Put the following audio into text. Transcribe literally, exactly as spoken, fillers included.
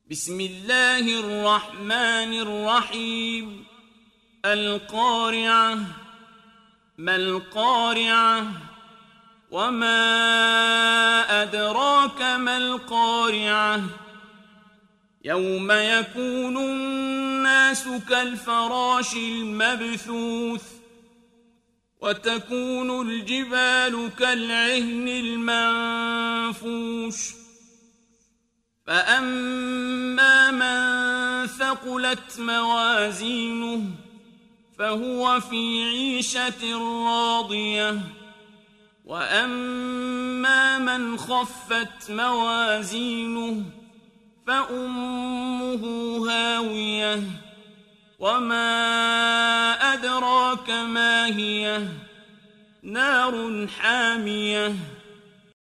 بسم الله الرحمن الرحيم القارعة ما القارعة وما أدراك ما القارعة يوم يكون الناس كالفراش المبثوث وتكون الجبال كالعهن المنفوش فأما من ثقلت موازينه فهو في عيشة راضية وأما من خفت موازينه فأمه هاوية وما أدراك ما هي نار حامية